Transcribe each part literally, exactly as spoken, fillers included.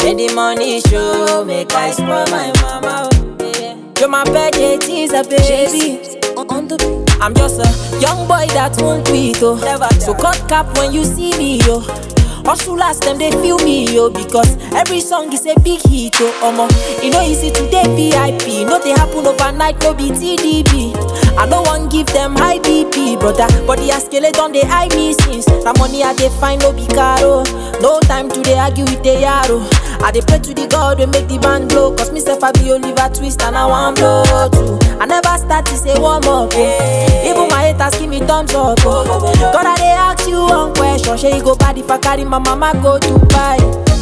When the money show, make I spoil my mama. You're my birthday teaser, baby. On the beat. I'm just a young boy that won't quit, oh. Never so cut cap when you see me, yo. Hustlers, them they feel me, yo. Because every song is a big hit, oh. Omo, you know easy today V I P. No they happen overnight, no be T D B. I don't want give them high B P, brother. But the skeleton they eye me since. The money I they find no be caro. No time to they argue with the yaro. I they pray to the God we make the band blow. Cause myself I be Oliver Twist and I want blow too. I never start to say warm up, oh. Even my haters give me thumbs up, oh. God I they ask you one question. Shey you go bad if I carry my mama go to buy.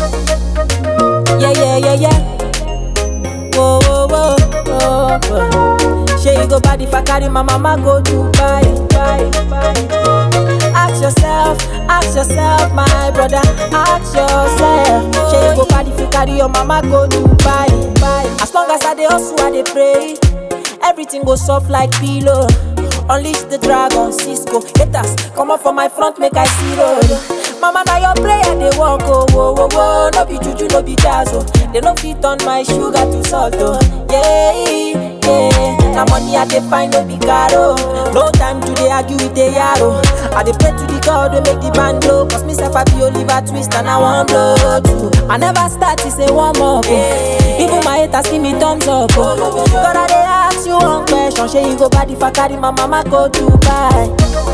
Yeah, yeah, yeah, yeah. Whoa, whoa, whoa, whoa, whoa. Shey you go bad if I carry my mama go to buy, buy, buy. Ask yourself, ask yourself, my brother. Ask yourself. Shey you go bad if you carry your mama go to buy, buy. As long as I dey hustle, I dey pray. Everything goes soft like pillow. Unleash the dragon, Cisco. Haters, come up from my front, make I see road. Mama, now your prayer, they walk, oh, whoa, whoa, whoa. No be juju, no be jazz, oh. They no fit on my sugar to salt, oh. Yeah, yeah. Now money I dey find, no be caro. No time to dey argue with the yaro. I dey pray to the God to make the band blow. Cause myself I be Oliver Twist and I want blow too. I never start to say warm up, oh. Even my haters give me thumbs up, oh. God I dey ask you one question. Shey you go bad if I carry my mama go to buy.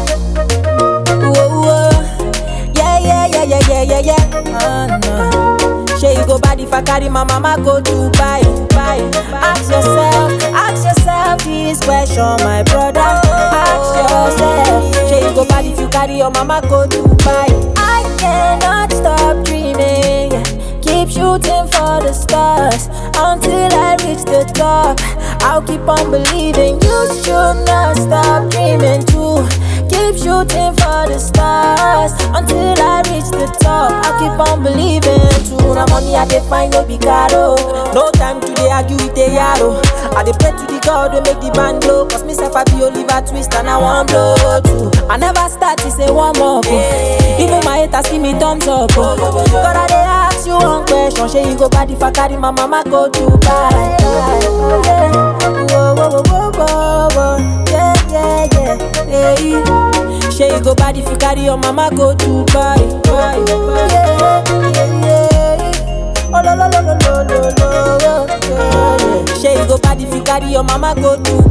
Whoa, whoa. Yeah, yeah, yeah, yeah, yeah, yeah, yeah. Uh, no. Shey you go bad if I carry my mama go to buy, buy. Ask yourself, ask yourself this question, my brother. Ask yourself. Shey you go bad if you carry your mama go to buy. I cannot stop dreaming. Keep shooting for the stars until I reach the top. I'll keep on believing. You should not stop dreaming too. Keep shooting for the stars until I reach the top. I'll keep on believing too. Now money I dey find no be caro. No time to dey argue with the yaro. I dey pray to the God to make the band blow. Cause myself I be Oliver Twist and I want blow too. I never start to say warm up, oh. Even my haters give me thumbs up, oh. God I dey ask you one question. Shey you go bad if I carry my mama go to buy. Yeah. Whoa, whoa, whoa, whoa, whoa. Yeah, yeah, yeah, yeah. Shey you go bad if you carry your mama go to buy, buy, buy. Yeah, yeah, yeah. Oh, lo, lo, lo, lo, lo, lo, lo, yeah. Shey you go bad if you carry your mama go to